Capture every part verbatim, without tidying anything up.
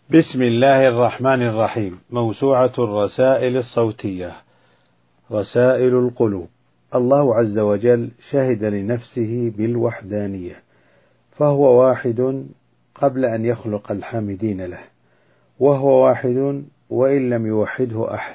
بسم الله الرحمن الرحيم. موسوعة الرسائل الصوتية، رسائل القلوب. الله عز وجل شهد لنفسه بالوحدانية، فهو واحد قبل أن يخلق الحامدين له، وهو واحد وإن لم يوحده أحد.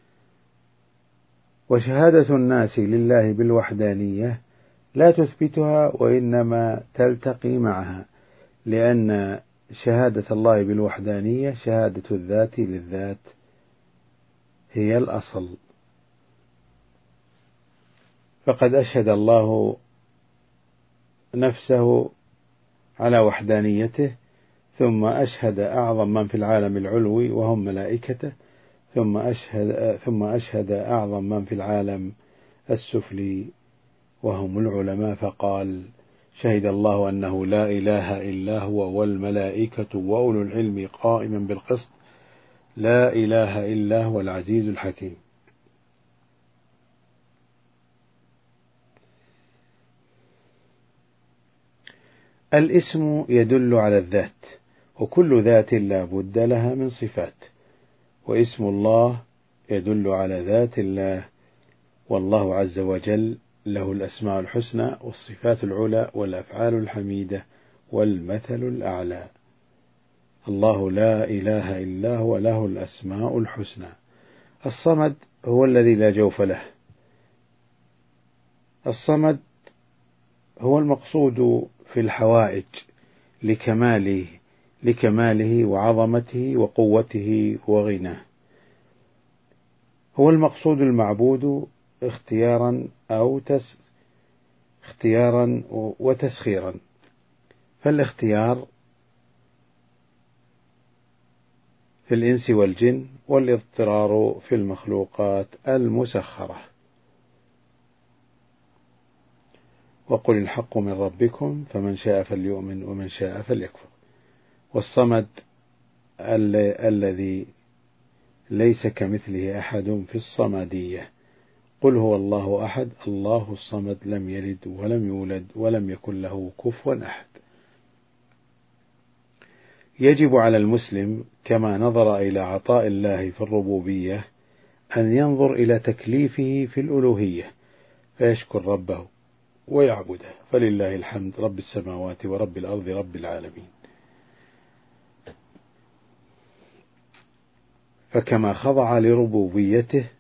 وشهادة الناس لله بالوحدانية لا تثبتها وإنما تلتقي معها، لأن شهادة الله بالوحدانية شهادة الذات للذات هي الأصل. فقد أشهد الله نفسه على وحدانيته، ثم أشهد أعظم من في العالم العلوي وهم ملائكته، ثم أشهد, ثم أشهد أعظم من في العالم السفلي وهم العلماء، فقال: شهد الله أنه لا إله إلا هو والملائكة وأولو العلم قائما بالقسط، لا إله إلا هو العزيز الحكيم. الاسم يدل على الذات، وكل ذات لا بد لها من صفات، واسم الله يدل على ذات الله، والله عز وجل له الأسماء الحسنى والصفات العلى والأفعال الحميدة والمثل الأعلى. الله لا إله إلا هو له الأسماء الحسنى. الصمد هو الذي لا جوف له. الصمد هو المقصود في الحوائج لكماله لكماله وعظمته وقوته وغناه. هو المقصود المعبود اختيارا أو تس اختيارا وتسخيرا. فالاختيار في الإنس والجن، والاضطرار في المخلوقات المسخرة. وقل الحق من ربكم فمن شاء فليؤمن ومن شاء فليكفر. والصمد الذي ليس كمثله أحد في الصمدية. قل هو الله أحد الله الصمد لم يلد ولم يولد ولم يكن له كفوا أحد. يجب على المسلم كما نظر إلى عطاء الله في الربوبية أن ينظر إلى تكليفه في الألوهية، فيشكر ربه ويعبده، فلله الحمد رب السماوات ورب الأرض رب العالمين. فكما خضع لربوبيته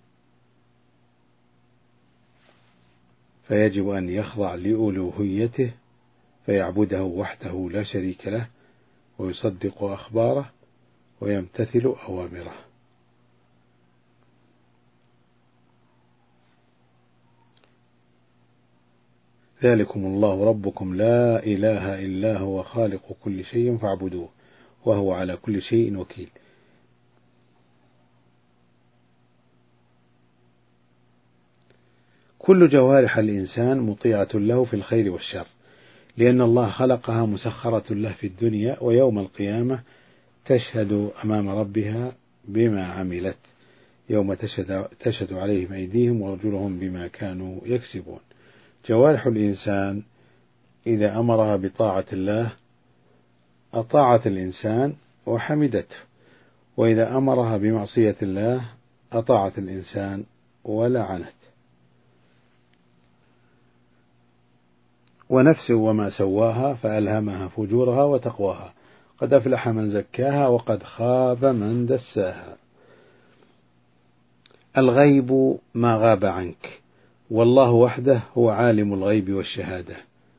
فيجب أن يخضع لألوهيته، فيعبده وحده لا شريك له، ويصدق أخباره ويمتثل أوامره. ذلكم الله ربكم لا إله إلا هو خالق كل شيء فاعبدوه وهو على كل شيء وكيل. كل جوارح الإنسان مطيعة له في الخير والشر، لأن الله خلقها مسخرة له في الدنيا، ويوم القيامة تشهد أمام ربها بما عملت، يوم تشهد, تشهد عليهم أيديهم وأرجلهم بما كانوا يكسبون. جوارح الإنسان إذا أمرها بطاعة الله أطاعت الإنسان وحمدته، وإذا أمرها بمعصية الله أطاعت الإنسان ولعنت. ونفس وما سواها فألهمها فجورها وتقواها، قد أفلح من زكاها وقد خاب من دساها. الغيب ما غاب عنك، والله وحده هو عالم الغيب والشهادة.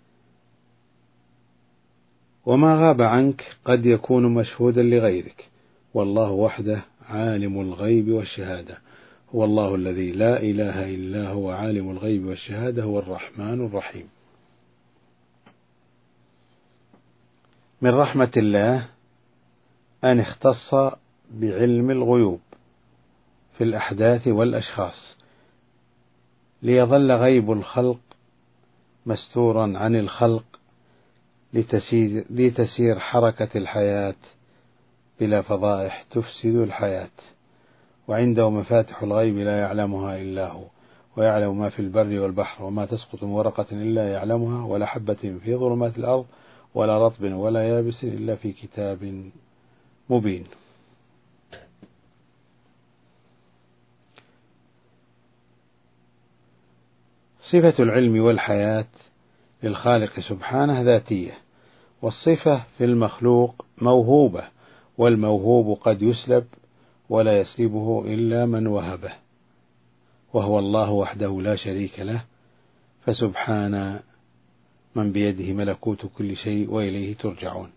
وما غاب عنك قد يكون مشهودا لغيرك، والله وحده عالم الغيب والشهادة. هو الله الذي لا إله إلا هو عالم الغيب والشهادة، هو الرحمن الرحيم. من رحمة الله أن اختص بعلم الغيوب في الأحداث والأشخاص، ليظل غيب الخلق مستورا عن الخلق، لتسير, لتسير حركة الحياة بلا فضائح تفسد الحياة. وعنده مفاتح الغيب لا يعلمها إلا هو، ويعلم ما في البر والبحر، وما تسقط من ورقة إلا يعلمها، ولا حبة في ظلمات الأرض ولا رطب ولا يابس إلا في كتاب مبين. صفة العلم والحياة للخالق سبحانه ذاتية، والصفة في المخلوق موهوبة، والموهوب قد يسلب ولا يسلبه إلا من وهبه، وهو الله وحده لا شريك له، فسبحان من بيده ملكوت كل شيء وإليه ترجعون.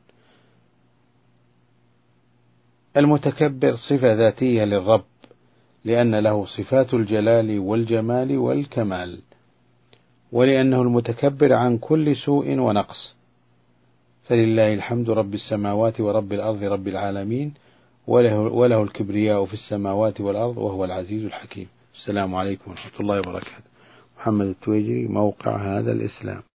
المتكبر صفة ذاتية للرب، لأن له صفات الجلال والجمال والكمال، ولأنه المتكبر عن كل سوء ونقص، فلله الحمد رب السماوات ورب الأرض رب العالمين، وله, وله الكبرياء في السماوات والأرض وهو العزيز الحكيم. السلام عليكم ورحمة الله وبركاته. محمد التويجري، موقع هذا الإسلام.